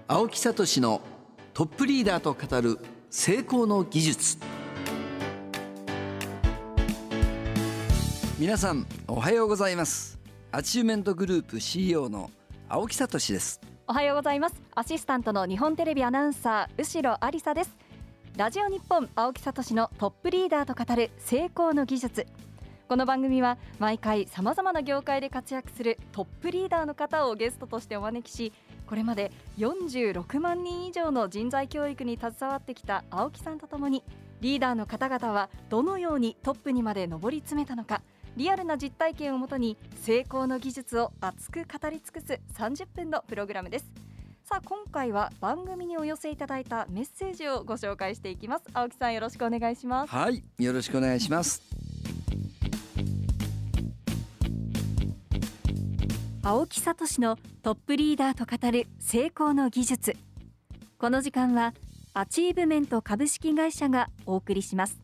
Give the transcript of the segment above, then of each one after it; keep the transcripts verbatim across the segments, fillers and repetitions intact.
青木聡のトップリーダーと語る成功の技術。皆さんおはようございます。アチューメントグループ シーイーオー の青木聡です。 おはようございます。アシスタントの日本テレビアナウンサー後呂ありさです。ラジオ日本青木聡のトップリーダーと語る成功の技術。この番組は毎回さまざまな業界で活躍するトップリーダーの方をゲストとしてお招きし、これまでよんじゅうろくまんにん以上の人材教育に携わってきた青木さんとともに、リーダーの方々はどのようにトップにまで上り詰めたのか、リアルな実体験をもとに成功の技術を熱く語り尽くすさんじゅっぷんのプログラムです。さあ、今回は番組にお寄せいただいたメッセージをご紹介していきます。青木さん、よろしくお願いします。 はい、よろしくお願いします。 青木聡のトップリーダーと語る成功の技術。この時間はアチーブメント株式会社がお送りします。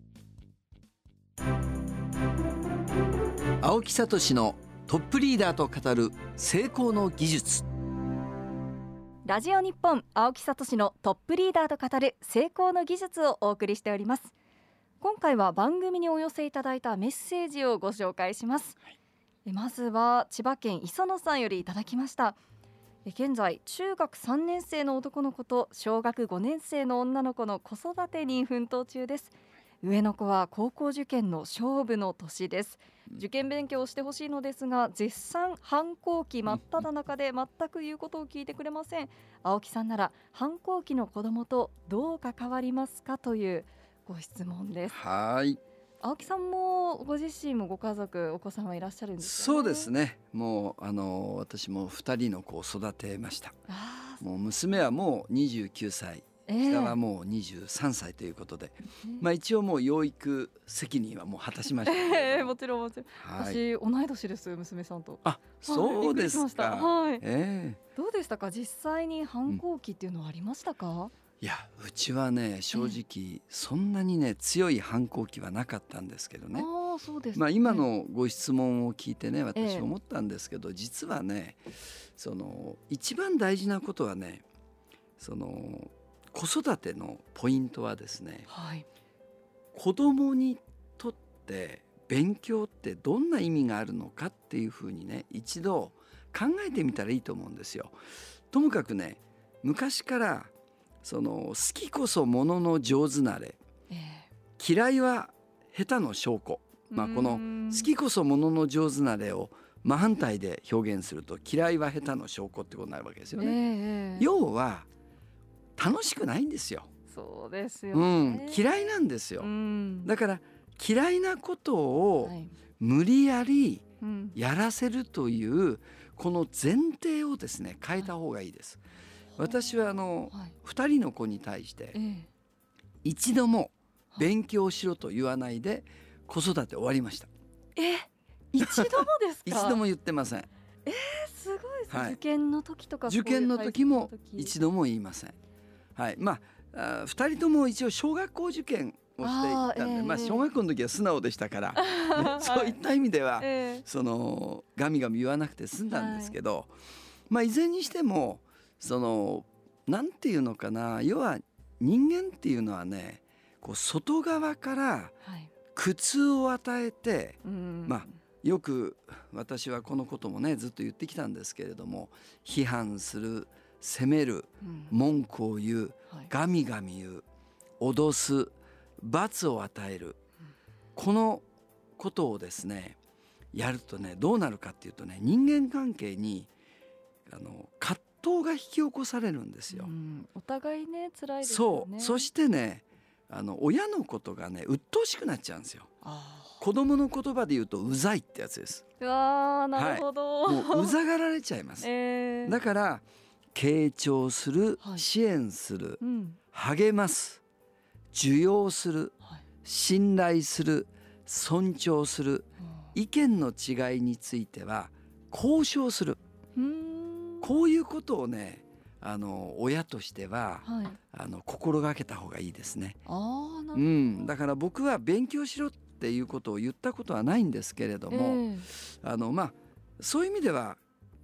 青木聡のトップリーダーと語る成功の技術。 ラジオ日本青木聡のトップリーダーと語る成功の技術をお送りしております。今回は番組にお寄せいただいたメッセージをご紹介します。はい、まずは千葉県磯野さんよりいただきました。現在中学さんねん生の男の子と小学ごねん生の女の子の子育てに奮闘中です。上の子は高校受験の勝負の年です。受験勉強をしてほしいのですが、絶賛反抗期真っ只中で全く言うことを聞いてくれません。青木さんなら反抗期の子供とどう関わりますか、というご質問です。 はい、 青木さんもご自身もご家族お子さんはいらっしゃるんですよね。 そうですね。もうあの私もふたりの子を育てました。もう娘はもうにじゅうきゅうさい、 えー、 下はもうにじゅうさんさいということで、えーまあ、一応もう養育責任はもう果たしました、 えー、もちろんもちろん、 はい、 私同い年です、娘さんと。 あ、そうですか。 はい、 えー、 どうでしたか、実際に反抗期っていうのはありましたか？うん、 いや、うちはね、正直そんなにね強い反抗期はなかったんですけどね。 あ、そうですね。 まあ、今のご質問を聞いてね、私思ったんですけど、ええ、実はね、その一番大事なことはね、その子育てのポイントはですね、はい、子供にとって勉強ってどんな意味があるのかっていうふうにね、一度考えてみたらいいと思うんですよ。ともかくね、昔からその好きこそものの上手なれ、えー、嫌いは下手の証拠、まあ、この好きこそものの上手なれを真反対で表現すると、嫌いは下手の証拠ってことになるわけですよね。えー、要は楽しくないんですよ。 そうですよね。 うん、嫌いなんですよ。だから嫌いなことを無理やりやらせるというこの前提をですね、変えた方がいいです。私はあの、はい、ふたりの子に対して一度も勉強しろと言わないで子育て終わりました。 え、一度もですか？ 一度も言ってません。 えー、すごいです、はい、受験の時とか受験の時も一度も言いません。はい、まあ、あふたりとも一応小学校受験をしていったんで、あ、えーまあ、小学校の時は素直でしたから、ね、そういった意味では、えー、そのガミガミ言わなくて済んだんですけど、はい、まあ、いずれにしてもそのなんていうのかな、要は人間っていうのはね、こう外側から苦痛を与えて、はい、まあよく私はこのこともねずっと言ってきたんですけれども、批判する、責める、うん、文句を言う、はい、ガミガミ言う、脅す、罰を与える、うん、このことをですねやるとね、どうなるかっていうとね、人間関係にあの葛藤が引き起こされるんですよ。うん、 お互いね、辛いですよね。 そう、そしてね、あの親のことがね鬱陶しくなっちゃうんですよ。子供の言葉で言うとうざいってやつです。 うわー、なるほど、 はい、もううざがられちゃいます、えー、だから傾聴する、はい、支援する、うん、励ます、受容する、はい、信頼する、尊重する、うん、意見の違いについては交渉する、うーん、こういうことをね、あの親としては、はい、あの心がけた方がいいですね。あ、なるほど。うん、だから僕は勉強しろっていうことを言ったことはないんですけれども、えー、あのまあそういう意味では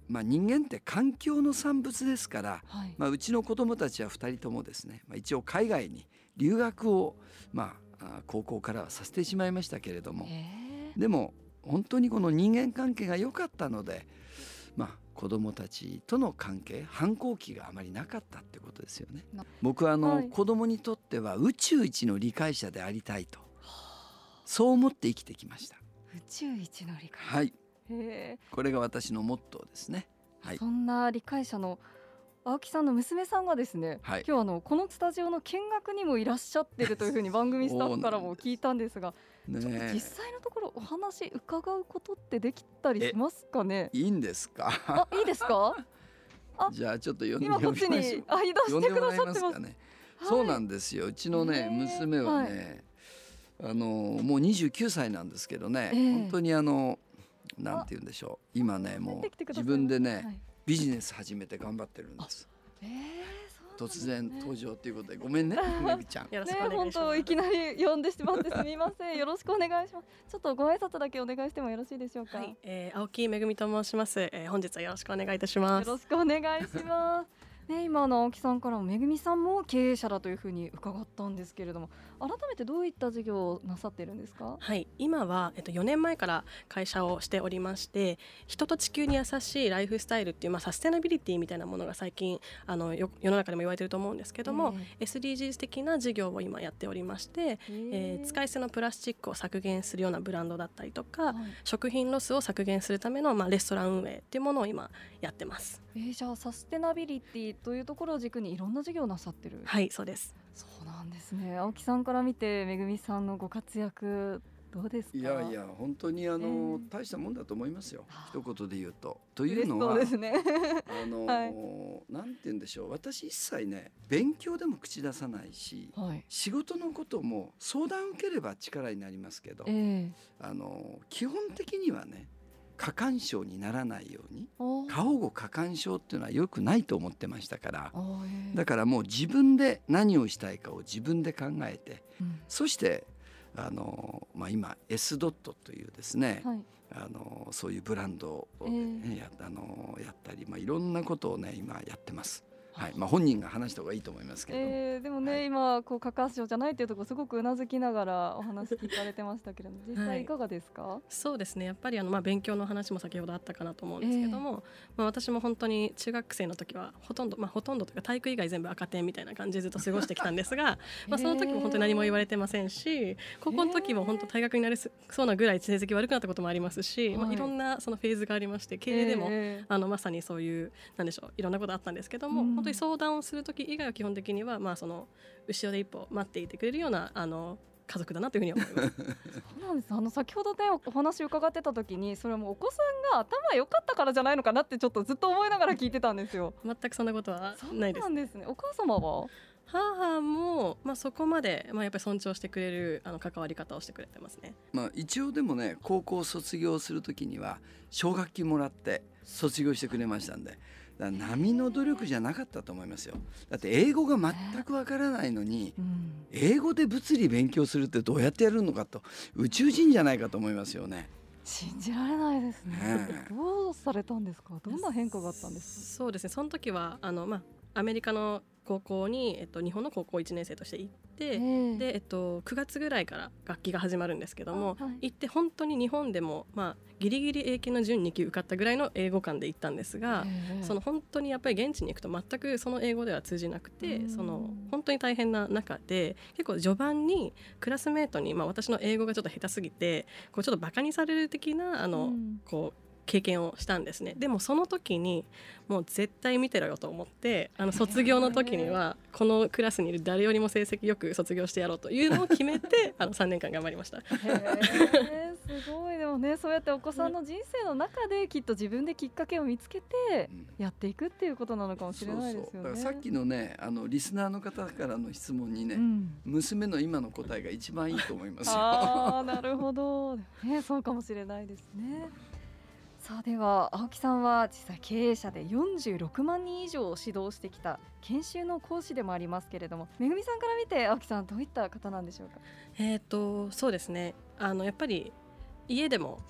まあ、人間って環境の産物ですから、 はい、 まあ、うちの子どもたちはふたりともですね、まあ、一応海外に留学を、まあ、高校からはさせてしまいましたけれども、でも本当にこの人間関係が良かったので、まあ、子どもたちとの関係、反抗期があまりなかったってことですよね。僕はあの、はい、子どもにとっては宇宙一の理解者でありたいと、そう思って生きてきました。 宇宙一の理解者、 はい、へー、これが私のモットーですね。はい、 そんな理解者の青木さんの娘さんがですね、はい、今日あのこのスタジオの見学にもいらっしゃってるというふうに番組スタッフからも聞いたんですが、ね、ちょっと実際のところお話伺うことってできたりしますかね。 いいんですか。 あ、いいですか。あ、 じゃあちょっと呼んで今こっちにあ移動してくださってます。 ね、はい、そうなんですよ。うちのね娘はね、はい、あのもうにじゅうきゅうさいなんですけどね、本当にあのなんて言うんでしょう、今ねもう自分でね、はい、ビジネス始めて頑張ってるんです。えー突然登場ということでごめんね、めぐちゃん。 よろしくお願いします。ね、本当いきなり呼んでしまってすみません。よろしくお願いします。ちょっとご挨拶だけお願いしてもよろしいでしょうか。 はい、えー、青木めぐみと申します、えー。本日はよろしくお願いいたします。 よろしくお願いします。ね、今の青木さんからもめぐみさんも経営者だというふうに伺ったんですけれども、改めてどういった事業をなさっているんですか。 はい、今は、えっと、よねんまえから会社をしておりまして、人と地球に優しいライフスタイルっていう、まあ、サステナビリティみたいなものが最近あの世の中でも言われていると思うんですけども、えー、エスディージーズ 的な事業を今やっておりまして、えーえー、使い捨てのプラスチックを削減するようなブランドだったりとか、はい、食品ロスを削減するための、まあ、レストラン運営っていうものを今やってます。 えー、じゃあサステナビリティというところを軸にいろんな事業をなさってる。 はい、そうです。 そうなんですね。青木さんから見てめぐみさんのご活躍どうですか。 いやいや本当にあの、えー、大したもんだと思いますよ、一言で言うと。というのは、 ですね、 あの、はい、なんて言うんでしょう、私一切ね勉強でも口出さないし、はい、仕事のことも相談受ければ力になりますけど、えー、あの基本的にはね過干渉にならないように、過保護過干渉っていうのは良くないと思ってましたから、だからもう自分で何をしたいかを自分で考えて、うん、そしてあの、まあ、今 S ドットというですね、はい、あのそういうブランドを、ねえー、や, あのやったり、まあ、いろんなことをね今やってます。はい、まあ、本人が話した方がいいと思いますけど、 えー、でもね、はい、今こう過干渉じゃないっていうところすごくうなずきながらお話聞かれてましたけれども実際いかがですか。はい、 そうですね、やっぱりあの、まあ、勉強の話も先ほどあったかなと思うんですけども、えーまあ、私も本当に中学生の時はほとんど、まあ、ほとんどというか体育以外全部赤点みたいな感じでずっと過ごしてきたんですが、まあその時も本当に何も言われてませんし、高校の時も本当退学になりそうなぐらい成績悪くなったこともありますし、はいまあ、いろんなそのフェーズがありまして、経営でも、えー、あのまさにそういうなんでしょういろんなことあったんですけども、うん、本当に相談をする時以外は基本的には、まあ、その後ろで一歩待っていてくれるようなあの家族だなというふうに思いますそうなんです。あの先ほどねお話伺ってた時にそれもお子さんが頭良かったからじゃないのかなってちょっとずっと思いながら聞いてたんですよ。 全くそんなことはないです。 そうなんですね。お母様は母も、まあ、そこまで、まあ、やっぱり尊重してくれるあの関わり方をしてくれてますね。 まあ、一応でもね高校卒業するときには奨学金もらって卒業してくれましたんで、だから並の努力じゃなかったと思いますよ。だって英語が全くわからないのに、うん、英語で物理勉強するってどうやってやるのかと宇宙人じゃないかと思いますよね。 信じられないですね。ねどうされたんですか。どんな変化があったんですか。 そうですね、その時はあの、まあ、アメリカの高校に、えっと、日本の高校いちねん生として行って、で、えっと、くがつぐらいから学期が始まるんですけども、はい、行って本当に日本でも、まあ、ギリギリ英検の準に級受かったぐらいの英語感で行ったんですが、その本当にやっぱり現地に行くと全くその英語では通じなくて、その本当に大変な中で結構序盤にクラスメートに、まあ、私の英語がちょっと下手すぎてこうちょっとバカにされる的なあの、こう経験をしたんですね。でもその時にもう絶対見てろよと思って、あの卒業の時にはこのクラスにいる誰よりも成績よく卒業してやろうというのを決めてあのさんねんかん頑張りました。へーすごい。でもねそうやってお子さんの人生の中できっと自分できっかけを見つけてやっていくっていうことなのかもしれないですよね。そうそう、だからさっきのねあのリスナーの方からの質問にね、うん、娘の今の答えが一番いいと思いますよ。 あーなるほど、ね、そうかもしれないですね。さあでは青木さんは実際経営者でよんじゅうろくまんにん以上を指導してきた研修の講師でもありますけれども、めぐみさんから見て青木さんどういった方なんでしょうか。 えーとそうですね、あのやっぱり家でも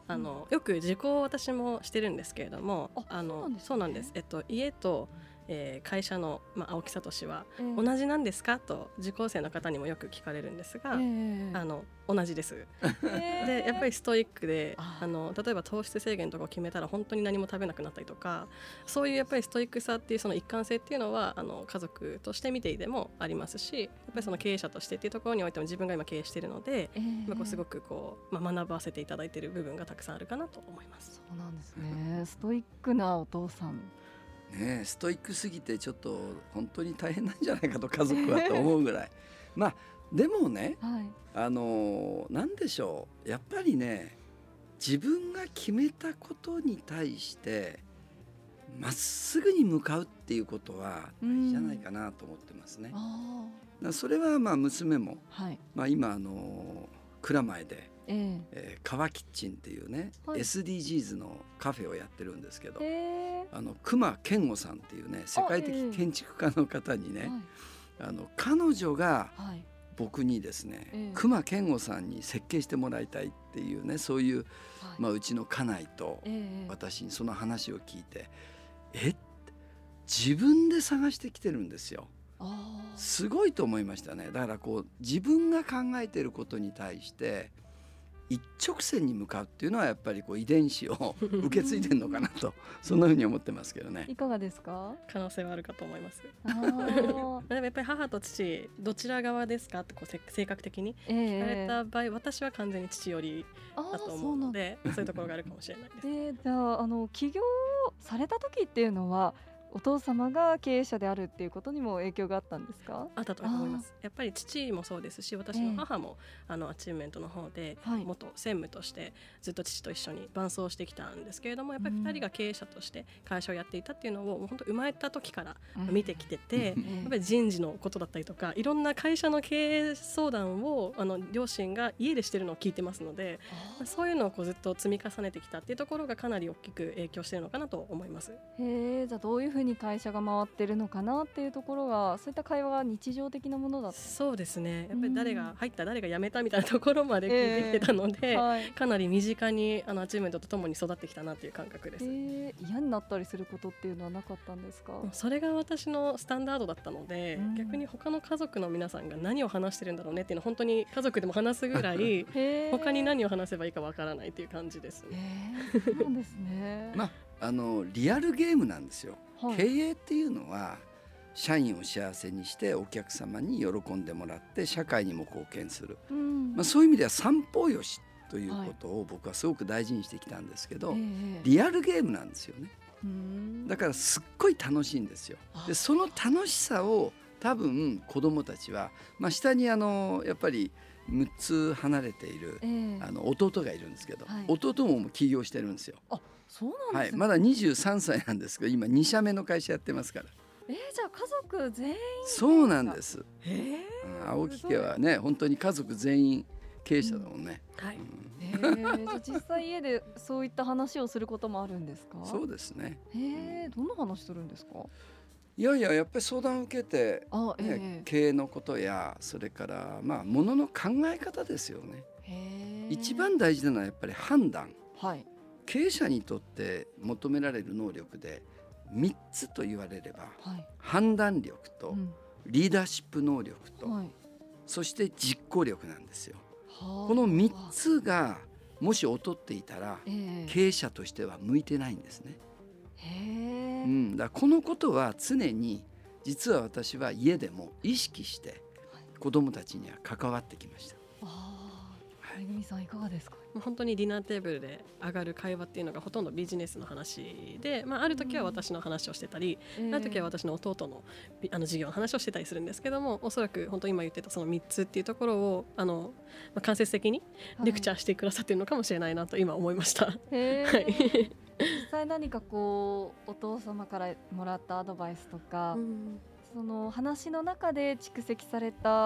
あのよく受講を私もしてるんですけれども、 ああのそうなんですね。 そうなんです、えっと、家と、えー会社の、まあ、青木聡はえー同じなんですかと受講生の方にもよく聞かれるんですが、 えーあの同じです。 えーでやっぱりストイックで、 ああの例えば糖質制限とかを決めたら本当に何も食べなくなったりとか、そういうやっぱりストイックさっていうその一貫性っていうのはあの家族として見ていてもありますし、やっぱりその経営者としてっていうところにおいても自分が今経営しているので、 えーまあこうすごくこう、まあ、学ばせていただいている部分がたくさんあるかなと思います。 そうなんですね。ストイックなお父さん。 ねえ、ストイックすぎてちょっと本当に大変なんじゃないかと家族はと思うぐらいまあでもね、 はい。 あのなんでしょう、やっぱりね、自分が決めたことに対してまっすぐに向かうっていうことは大事じゃないかなと思ってますね。だかあらそれはまあ娘も、 あ。はい。 まあ、今あの蔵前で、 えーえー、川キッチンっていうね、 はいエスディージーズ のカフェをやってるんですけど、 えあの隈研吾さんっていうね世界的建築家の方にね、 ーはいあの彼女がはい僕にですね、 ええ隈研吾さんに設計してもらいたいっていうね、そういう、 はいまあ、うちの家内とえー私にその話を聞いて、え自分で探してきてるんですよ。 あーすごいと思いましたね。だからこう自分が考えていることに対して一直線に向かうっていうのはやっぱりこう遺伝子を受け継いでるのかなとそんなふうに思ってますけどね。 いかがですか？ 可能性はあるかと思います。 あーでもやっぱり母と父どちら側ですかってこうせ性格的にえ聞かれーた場合、私は完全に父寄りあーだと思そううなんので、そういうところがあるかもしれないです。 でじゃあ、あの起業された時っていうのはお父様が経営者であるっていうことにも影響があったんですか？ あったと思います。やっぱり父もそうですし、私の母も、あのアチューメントの方で、 はい元専務としてずっと父と一緒に伴走してきたんですけれども、やっぱりふたりが経営者として会社をやっていたっていうのをもう本当生まれた時から見てきてて、 うんやっぱり人事のことだったりとかいろんな会社の経営相談をあの両親が家でしてるのを聞いてますので、 あーそういうのをこうずっと積み重ねてきたっていうところがかなり大きく影響しているのかなと思います。 へえ、じゃあどういうふうに会社が回ってるのかなっていうところが、そういった会話が日常的なものだった。 そうですね、やっぱり誰が入った誰が辞めたみたいなところまで聞いてきてたので、 はいかなり身近にあのアチューメントとともに育ってきたなっていう感覚です。 えー、嫌になったりすることっていうのはなかったんですか？ それが私のスタンダードだったので、 うん逆に他の家族の皆さんが何を話してるんだろうねっていうのは本当に家族でも話すぐらいへー他に何を話せばいいかわからないっていう感じですね。 えー、そうなんですね。 まああのリアルゲームなんですよ。 はい経営っていうのは社員を幸せにしてお客様に喜んでもらって社会にも貢献する、 うんまあ、そういう意味では三方よしということを僕はすごく大事にしてきたんですけど、 ええリアルゲームなんですよね。 うーんだからすっごい楽しいんですよ。でその楽しさを多分子どもたちは、まあ、下にあのやっぱりむっつ離れているええあの弟がいるんですけど、 はい弟ももう起業してるんですよ。 あ、そうなんはい、 ですね。 まだにじゅうさんさいなんですけど今に社目の会社やってますから。 えー、じゃあ家族全員。 そうなんです、 えーうん、青木家はね本当に家族全員経営者だもんね、 はい、 うんえー、じゃあ実際家でそういった話をすることもあるんですか？ そうですね。 えー、どんな話するんですか？ いやいややっぱり相談を受けて、 あ、えねえ経営のことやそれからまあものの考え方ですよね。 へー一番大事なのはやっぱり判断。 はい経営者にとって求められる能力でみっつと言われれば、 はい、 判断力とうんリーダーシップ能力と、 はい、 そして実行力なんですよ。 はあこのみっつがもし劣っていたらええ経営者としては向いてないんですね。 へえ、 うん、だからこのことは常に実は私は家でも意識して子どもたちには関わってきました。 ああ、めぐみさんいかがですか？ もう本当にディナーテーブルで上がる会話っていうのがほとんどビジネスの話で、まあ、ある時は私の話をしてたり、 ええある時は私の弟のびあの事業の話をしてたりするんですけども、おそらく本当に今言ってたそのみっつっていうところをあの、まあ、間接的にレクチャーしてくださってるのかもしれないなと今思いました。 へはいえ実際何かこうお父様からもらったアドバイスとか、その話の中で蓄積された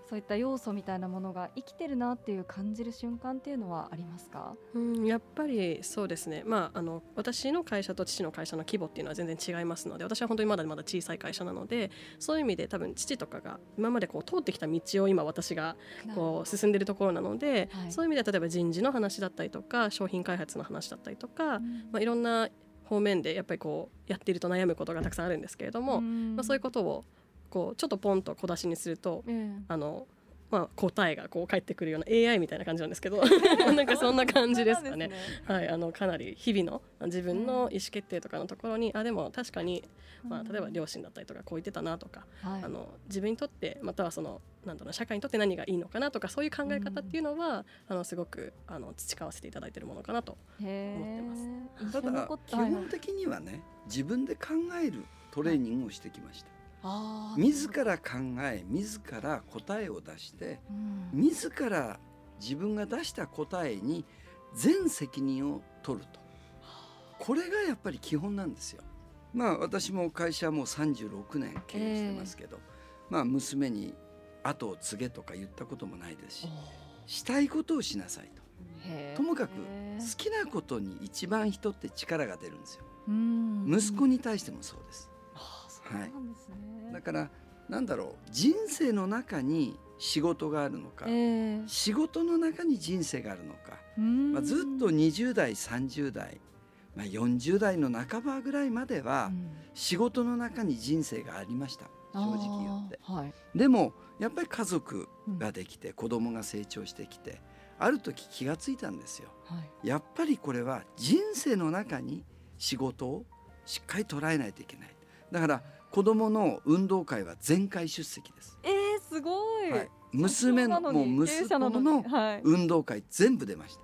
そういった要素みたいなものが生きてるなっていう感じる瞬間っていうのはありますか？ うん、やっぱりそうですね、まあ、あの私の会社と父の会社の規模っていうのは全然違いますので、私は本当にまだまだ小さい会社なので、そういう意味で多分父とかが今までこう通ってきた道を今私がこう進んでいるところなので、はい、そういう意味では例えば人事の話だったりとか商品開発の話だったりとか、うんまあ、いろんな方面でやっぱりこうやっていると悩むことがたくさんあるんですけれども、まあ、そういうことをこうちょっとポンと小出しにすると、うん、あのまあ、答えがこう返ってくるような エーアイ みたいな感じなんですけどなんかそんな感じですかね。はい、あのかなり日々の自分の意思決定とかのところに、あでも確かに、まあ、例えば両親だったりとかこう言ってたなとか、うん、あの自分にとってまたはそのなんだろう社会にとって何がいいのかなとか、そういう考え方っていうのは、うん、あのすごくあの培わせていただいているものかなと思ってます。 ただ基本的にはね、自分で考えるトレーニングをしてきました。あ自ら考え自ら答えを出して、うん、自ら自分が出した答えに全責任を取ると、これがやっぱり基本なんですよ。まあ私も会社もさんじゅうろくねん経営してますけど、えー、まあ娘に後を継げとか言ったこともないですし、したいことをしなさいと、ともかく好きなことに一番人って力が出るんですよ。うん息子に対してもそうです。はい、だからなんだろう、人生の中に仕事があるのか、えー、仕事の中に人生があるのか、まあ、ずっとにじゅう代さんじゅう代、まあ、よんじゅう代の半ばぐらいまでは仕事の中に人生がありました、正直言って、はい、でもやっぱり家族ができて、うん、子供が成長してきて、ある時気がついたんですよ、はい、やっぱりこれは人生の中に仕事をしっかり捉えないといけない。だから子供の運動会は全会出席です。 えー、すごい、はい、 娘のもう息子の運動会全部出ました、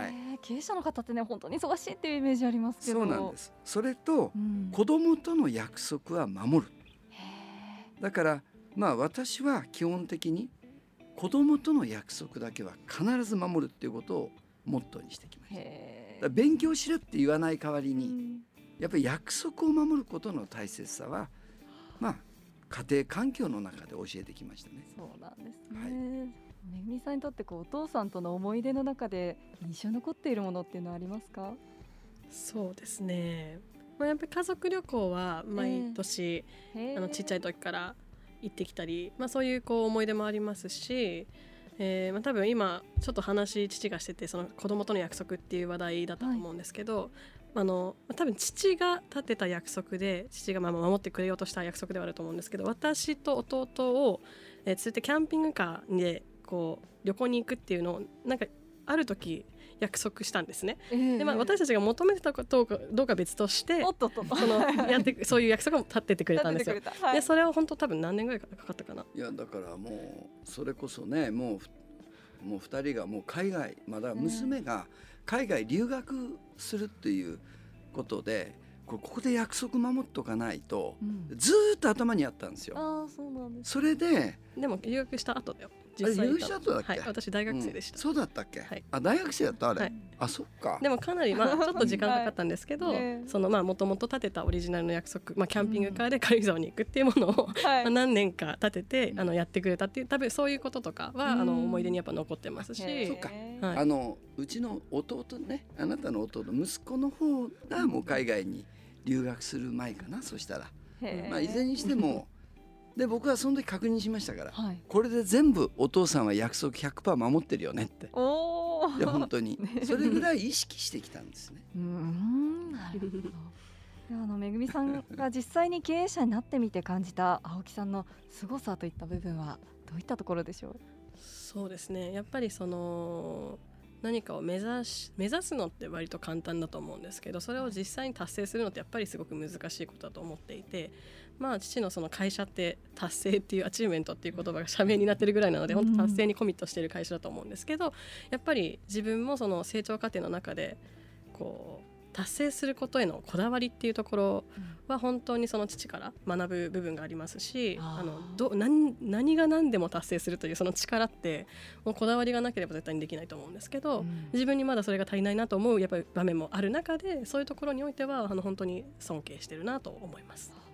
はい、経営者の方ってね本当に忙しいっていうイメージありますけど。 そうなんです。それと、うん、子供との約束は守る。だからまあ私は基本的に子供との約束だけは必ず守るっていうことをモットーにしてきました。だから勉強しろって言わない代わりに、うんやっぱり約束を守ることの大切さは、まあ、家庭環境の中で教えてきましたね。 そうなんですね、はい、めぐみさんにとってこうお父さんとの思い出の中で印象に残っているものっていうのはありますか？ そうですね、まあ、やっぱり家族旅行は毎年、えー、あのちっちゃい時から行ってきたり、まあ、そういうこう思い出もありますし、えーまあ、多分今ちょっと話父がしててその子供との約束っていう話題だったと思うんですけど、はいあの多分父が立てた約束で父がまあ守ってくれようとした約束ではあると思うんですけど、私と弟を、えー、連れてキャンピングカーでこう旅行に行くっていうのをなんかある時約束したんですね、えーでまあ、私たちが求めてたことかどうか別としておっとっとそのやってそういう約束を立ててくれたんですよ、はい、でそれは本当多分何年ぐらいかかったかな。 いやだからもうそれこそねもうもうふたりがもう海外まだ娘が海外留学するっていうことでここで約束守っとかないと、うん、ずっと頭にあったんですよ。 あそうなんです。 それででも留学した後だよ。 実際留学した後だっけ、 はい、私大学生でした、 うん、そうだったっけ、 はい、 あ大学生だったあれ、はい、あそっか。 でもかなりまあちょっと時間かかったんですけど、はい、そのまあもともと立てたオリジナルの約束、まあ、キャンピングカーで軽井沢に行くっていうものを、うんまあ、何年か立ててあのやってくれたっていう多分そういうこととかは、うん、あの思い出にやっぱ残ってますし、 そうか、はい、あのうちの弟ねあなたの弟息子の方がもう海外に留学する前かな、そしたら、まあ、いずれにしてもで僕はその時確認しましたから、はい、これで全部お父さんは約束 ひゃくパーセント 守ってるよねって。おいや本当にそれぐらい意識してきたんですね。うーんなるほど。あのめぐみさんが実際に経営者になってみて感じた青木さんの凄さといった部分はどういったところでしょう？ そうですね、やっぱりその何かを目指し目指すのって割と簡単だと思うんですけど、それを実際に達成するのってやっぱりすごく難しいことだと思っていて、まあ父のその会社って達成っていうアチューメントっていう言葉が社名になってるぐらいなので、本当達成にコミットしている会社だと思うんですけど、やっぱり自分もその成長過程の中でこう達成することへのこだわりっていうところは本当にその父から学ぶ部分がありますし、ああのど 何, 何が何でも達成するというその力ってもうこだわりがなければ絶対にできないと思うんですけど、うん、自分にまだそれが足りないなと思うやっぱり場面もある中で、そういうところにおいてはあの本当に尊敬してるなと思います。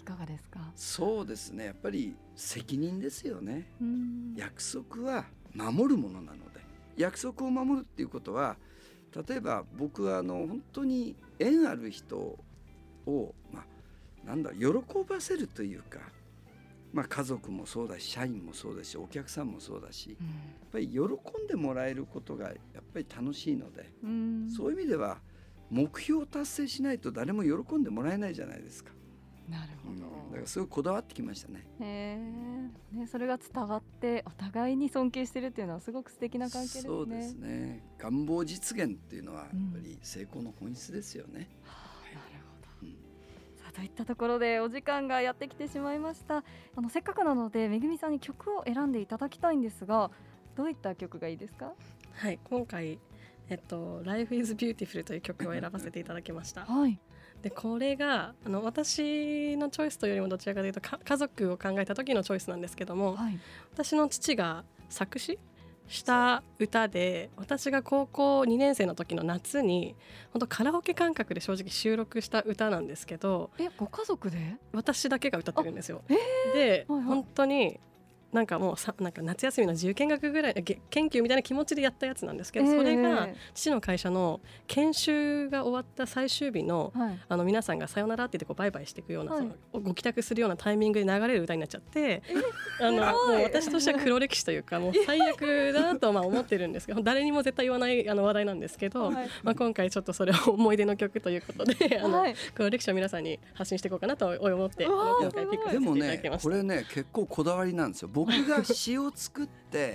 いかがですか？ そうですね、やっぱり責任ですよね。約束は守るものなので、約束を守るっていうことは、例えば僕はあの本当に縁ある人を、まあ、なんだ喜ばせるというか、まあ、家族もそうだし社員もそうだしお客さんもそうだし、うん、やっぱり喜んでもらえることがやっぱり楽しいので、うん、そういう意味では目標を達成しないと誰も喜んでもらえないじゃないですか。 なるほど、うん、 だからすごいこだわってきましたね。 へー、ね、それが伝わってお互いに尊敬してるっていうのはすごく素敵な関係ですね。 そうですね、願望実現っていうのはやっぱり成功の本質ですよね、うん、はあ、なるほど、うん、さあといったところでお時間がやってきてしまいました。あのせっかくなのでめぐみさんに曲を選んでいただきたいんですが、どういった曲がいいですか？ はい、今回、えっと、Life is Beautiful という曲を選ばせていただきました。 はい、 でこれがあの私のチョイスというよりもどちらかというと家族を考えた時のチョイスなんですけども、はい、私の父が作詞した歌で、私が高校にねん生の時の夏に本当カラオケ感覚で正直収録した歌なんですけど、 えご家族で？ 私だけが歌ってるんですよ、 えー、 で、 はいはい、 本当になんかもうさなんか夏休みの自由見学ぐらい研究みたいな気持ちでやったやつなんですけど、えー、それが父の会社の研修が終わった最終日 の,、はい、あの皆さんがさよならって言ってこうバイバイしていくような、はい、そのご帰宅するようなタイミングで流れる歌になっちゃって、えー、あのもう私としては黒歴史というかもう最悪だなとまあ思ってるんですけど誰にも絶対言わないあの話題なんですけど、はい、まあ、今回ちょっとそれを思い出の曲ということであの、はい、黒歴史を皆さんに発信していこうかなと思って今回ピックさせていただきました。 でもねこれね結構こだわりなんですよ。僕が詩を作って、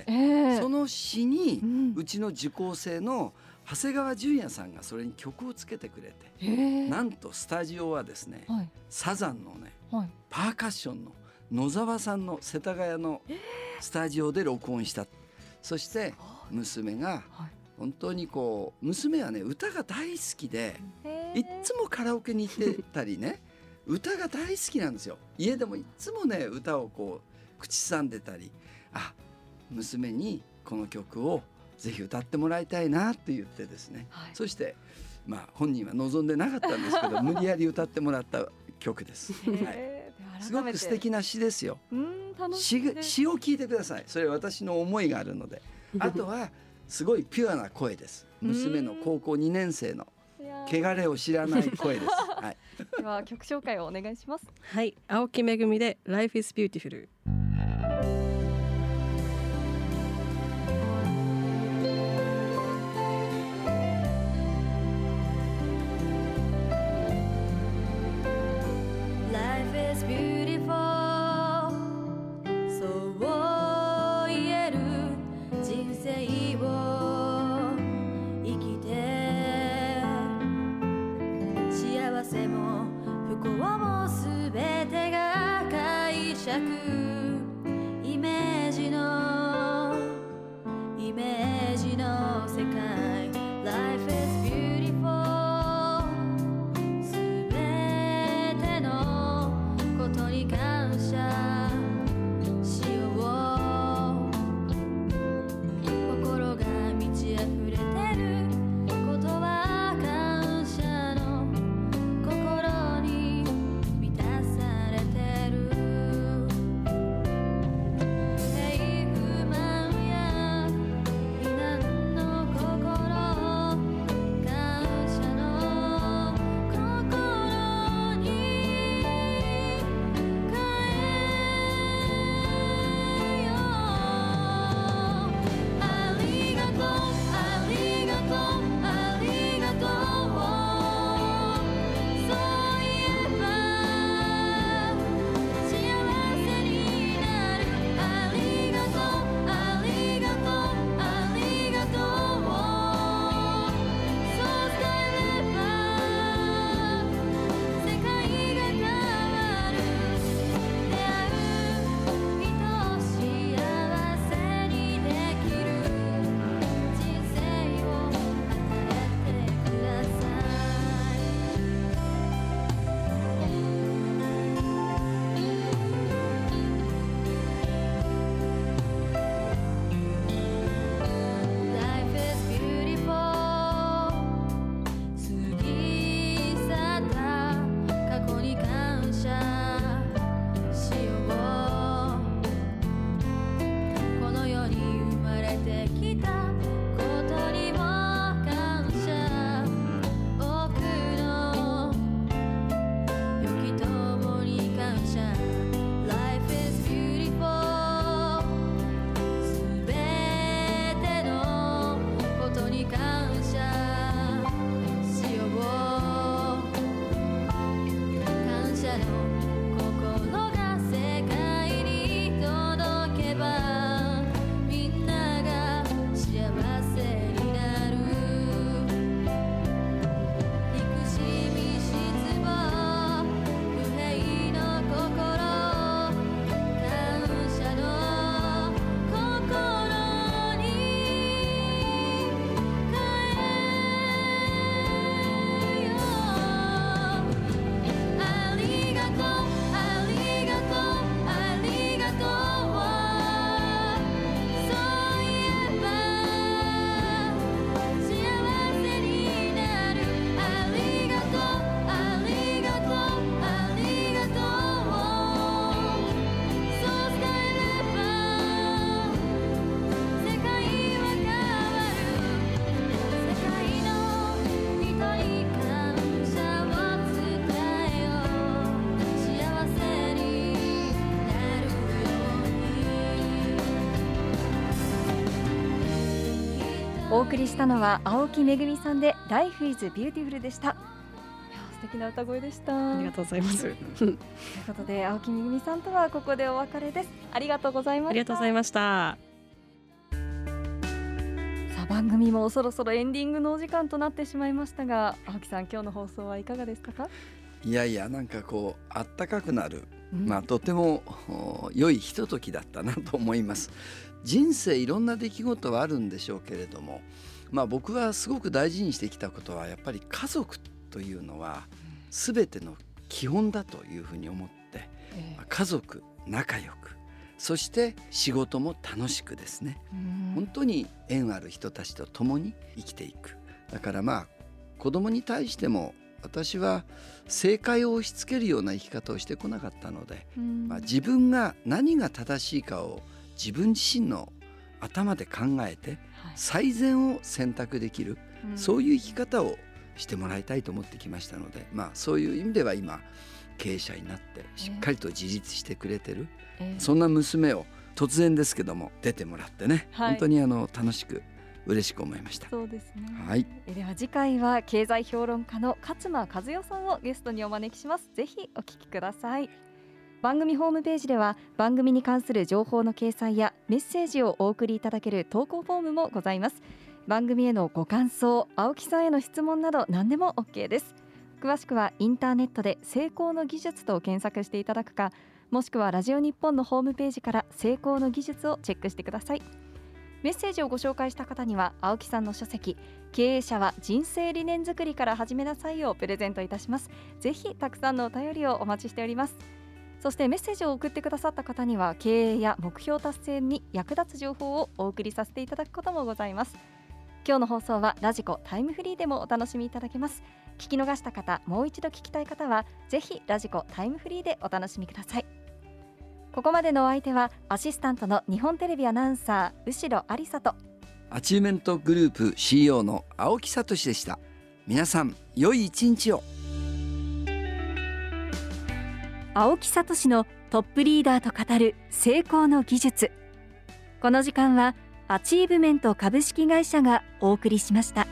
えー、その詩に、うん、うちの受講生の長谷川純也さんがそれに曲をつけてくれて、えー、なんとスタジオはですね、はい、サザンのね、はい、パーカッションの野沢さんの世田谷のスタジオで録音した、えー、そして娘が本当にこう娘はね歌が大好きで、えー、いっつもカラオケに行ってたりね歌が大好きなんですよ。家でもいっつもね歌をこう口ずさんでたり、あ娘にこの曲をぜひ歌ってもらいたいなって言ってですね、はい、そして、まあ、本人は望んでなかったんですけど無理やり歌ってもらった曲です、はい、すごく素敵な詩ですよ。 うん楽しいです。 詩を聞いてください。それは私の思いがあるのであとはすごいピュアな声です。娘の高校にねん生の汚れを知らない声です、はい、 では曲紹介をお願いします。 はい、青木めぐみで Life is Beautiful。 イメージのイメージの世界 Life is beautiful すべてのことに感謝しよう。心が満ち溢れてることは感謝の心に満たされてる。 お送りしたのは青木めぐみさんで Life is Beautiful でした。いや素敵な歌声でした。 ありがとうございますということで青木めぐみさんとはここでお別れです。ありがとうございました。 ありがとうございました。 さあ番組もそろそろエンディングのお時間となってしまいましたが、青木さん今日の放送はいかがでしたか？ いやいやなんかこうあったかくなる、まあ、とても良いひとときだったなと思います。人生いろんな出来事はあるんでしょうけれども、まあ、僕はすごく大事にしてきたことはやっぱり家族というのは全ての基本だというふうに思って、えー、家族仲良く、そして仕事も楽しくですね、本当に縁ある人たちと共に生きていく。だからまあ子供に対しても私は正解を押し付けるような生き方をしてこなかったので、まあ、自分が何が正しいかを自分自身の頭で考えて最善を選択できる、はい、そういう生き方をしてもらいたいと思ってきましたので、まあ、そういう意味では今経営者になってしっかりと自立してくれてる、えー、そんな娘を突然ですけども出てもらってね、はい、本当にあの楽しく嬉しく思いました。 そうですね、 はい、 では次回は経済評論家の勝間和代さんをゲストにお招きします。ぜひお聞きください。番組ホームページでは番組に関する情報の掲載やメッセージをお送りいただける投稿フォームもございます。番組へのご感想、青木さんへの質問など何でも OK です。詳しくはインターネットで成功の技術と検索していただくか、もしくはラジオ日本のホームページから成功の技術をチェックしてください。メッセージをご紹介した方には青木さんの書籍経営者は人生理念作りから始めなさいをプレゼントいたします。ぜひたくさんのお便りをお待ちしております。そしてメッセージを送ってくださった方には経営や目標達成に役立つ情報をお送りさせていただくこともございます。今日の放送はラジコタイムフリーでもお楽しみいただけます。聞き逃した方、もう一度聞きたい方はぜひラジコタイムフリーでお楽しみください。ここまでのお相手はアシスタントの日本テレビアナウンサー後呂ありさとアチューメントグループ シーイーオー の青木聡でした。皆さん良い一日を。 青木聡のトップリーダーと語る成功の技術。この時間はアチーブメント株式会社がお送りしました。